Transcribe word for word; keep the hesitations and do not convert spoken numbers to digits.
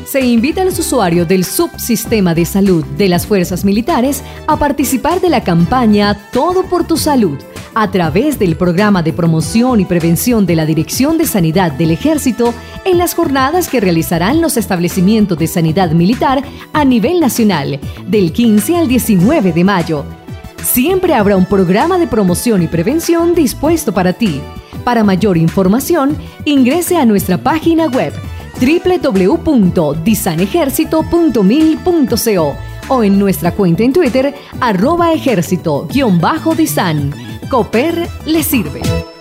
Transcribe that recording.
Se invita a los usuarios del Subsistema de Salud de las Fuerzas Militares a participar de la campaña Todo por tu Salud a través del Programa de Promoción y Prevención de la Dirección de Sanidad del Ejército en las jornadas que realizarán los establecimientos de sanidad militar a nivel nacional del quince al diecinueve de mayo. Siempre habrá un programa de promoción y prevención dispuesto para ti. Para mayor información, ingrese a nuestra página web doble u doble u doble u punto disanejercito punto mil punto co o en nuestra cuenta en Twitter arroba ejército-disan. Cooper le sirve.